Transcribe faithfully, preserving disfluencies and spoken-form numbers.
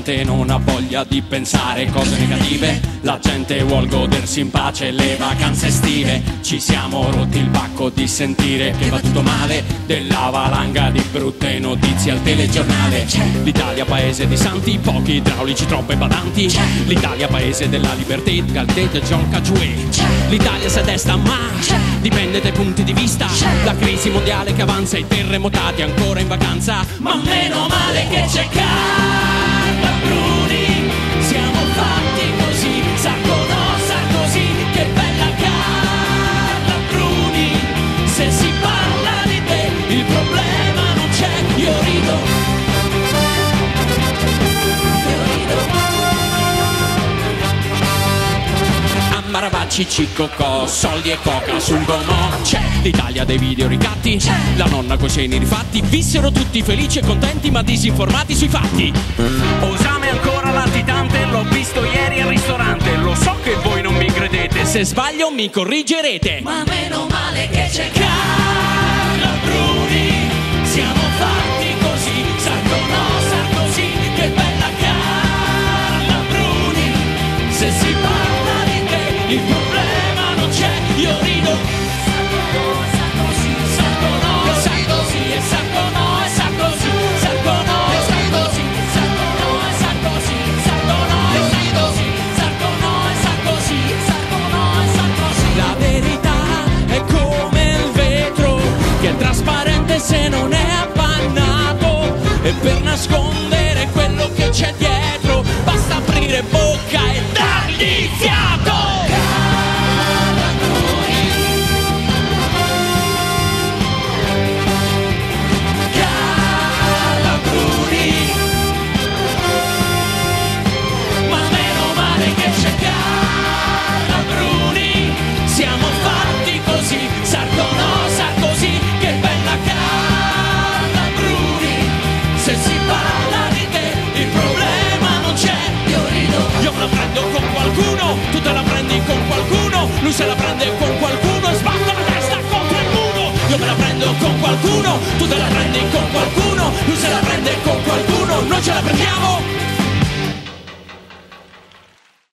gente non ha voglia di pensare cose negative, la gente vuol godersi in pace le vacanze estive. Ci siamo rotti il bacco di sentire che va tutto male, della valanga di brutte notizie al telegiornale. L'Italia paese di santi, pochi idraulici, troppe badanti. L'Italia paese della libertà, Galdete, John Caggiue. L'Italia si destra ma dipende dai punti di vista. La crisi mondiale che avanza, i terremotati ancora in vacanza. Ma meno male che c'è Carla Bruni, siamo fatti così, Sarkono, Sarkozy, che bella Carla Bruni. Se si parla di te il problema non c'è, io rido, io rido. Maravacci, Cicocò, soldi e coca sul gomo. C'è l'Italia dei video ricatti, c'è la nonna coi seni rifatti. Vissero tutti felici e contenti ma disinformati sui fatti. Osame ancora latitante, l'ho visto ieri al ristorante. Lo so che voi non mi credete, se sbaglio mi corrigerete. Ma meno male che c'è Carla Bruni, siamo fatti così, Sarkono, Sarkozy, che bella Carla Bruni. Se si parla il problema non c'è, io rido. Sarkono, Sarkozy, Sarkono, Sarkozy, e Sarkono, e Sarkozy, Sarkono, e Sarkozy, Sarkono, e Sarkozy, Sarkono, e Sarkozy, Sarkono, e Sarkozy, Sarkono, e Sarkozy. La verità è come il vetro che è trasparente se non è appannato, e per nascondere quello che c'è dietro basta aprire bocca e dargli fiato. Tu te la prendi con qualcuno, lui se la prende con qualcuno e sbatte la testa contro il muro. Io me la prendo con qualcuno, tu te la prendi con qualcuno, lui se la prende con qualcuno, noi ce la prendiamo